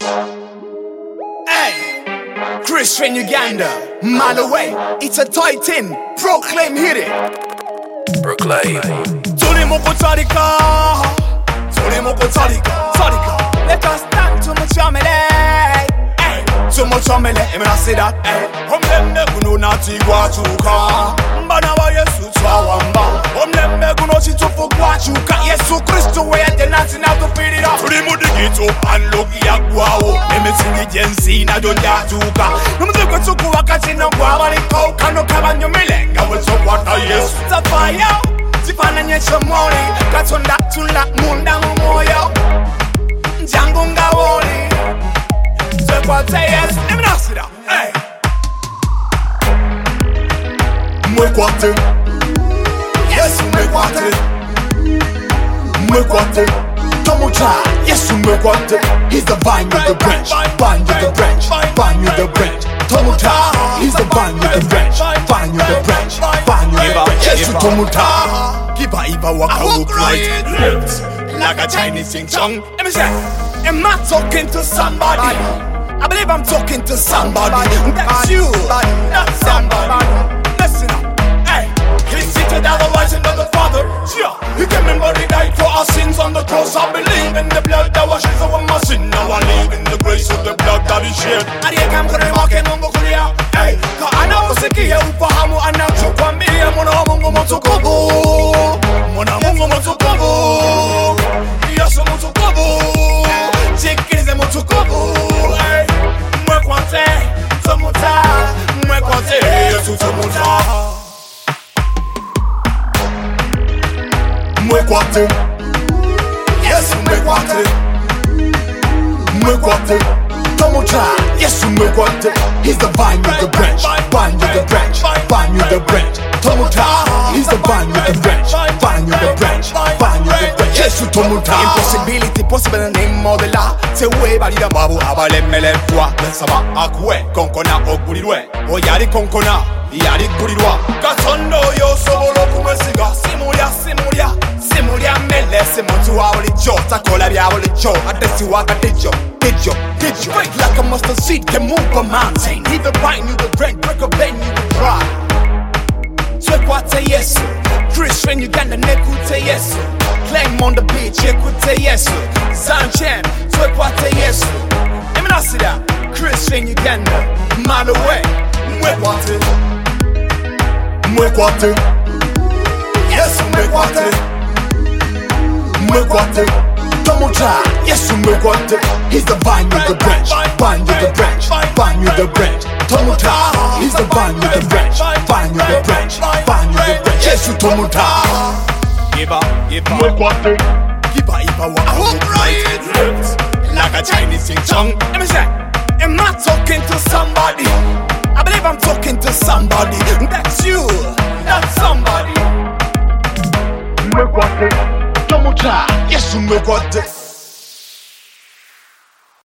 Hey, Christian Uganda, mile away. It's a titan. Proclaim, hit it. Proclaim. Tulimoko Tarika. Let us stand to Muchamele. Hey, to Muchamele. And when I say that, hey, Omlembe kuno nati guachuka. Mbana wa Yesu twawamba. Omlembe kuno chitufu guachuka. Yesu Kristo we at the nati na to feed it up. Tulimudigito anlogi ya guao. Emetingi jensi na donjatuka. Numuzuko tuku wakati na guawali koka. No kabanyo milenga wezo wata Yesu tafaya. Tifana nyesha mori. Katonda tula munda mumoyo. Njangunga woli. Zekwate Yesu. Let me not sit down. Hey. Mwekwate. Yesu mwekwate. Mwekwate. Tomucha. Yesu mwekwate. He's the vine with the branch. Vine with the branch. Vine with the branch. Tomucha. He's the vine with the branch. Vine with the branch. Vine with the branch. Yesu Tomucha. Iba waka look right, left, like a Chinese sing song. Let me say, am I talking to somebody? I believe I'm talking to somebody. That's you, not somebody. Listen up, hey. He's seated at the right hand of the Father. Yeah, he came and body died for our sins on the cross. I believe in the blood that washes away my sin. Now I live in the grace of the blood that he shed. I didn't come to the market, I'm going to clear. Hey, cause I know what's the key. Ufahamu anachokwambia mwana wa Mungu mtukufu. Mwana Mungu mtukufu. Yesu mtukufu. Chikilize mtukufu. Mwekwate, Tomucha. Mwekwate, Yesu Tomucha. Mwekwate. Yesu mwekwate. Mwekwate. Tomucha. Yesu mwekwate. He's the vine with the branch. Vine with the branch. Vine with the branch. Tomucha. He's the vine with the branch. Vine with the branch. Vine with the branch. Yesu Tomucha. Impossibility possible in the name of the law. Tewe bali da babu abale melefwa. Saba akwe konkona ogulirwe. Oyari konkona yari gulirwa. Katondo yo sobolo kumesiga. Simulia mele simuntu wabuli jo. Takola byabuli jo. Adesi waka dijo. Break like a mustard seed can move a mountain. Even bind you the brain, break a vein you the dry. Twekwate Yesu, Christian Uganda nekute Yesu. Claim on the beach, yekute Yesu. Zanchem, twekwate Yesu. Let me not sit down. Christian Uganda, mile away. Mwekwate. Mwekwate. Yesu mwekwate. Mwekwate. Tomucha. Yesu mwekwate. He's the vine with the branch. Vine with the branch. Vine with the branch. Tomucha. He's the vine with the branch. Vine with the branch. Vine with the branch. Yesu Tomucha. Iba mwekwate. Iba waka right, left, like a Chinese sing song. Let me say, am I talking to somebody? I believe I'm talking to somebody. That's you, not somebody. Mwekwate. Tomucha. Yesu mwekwate.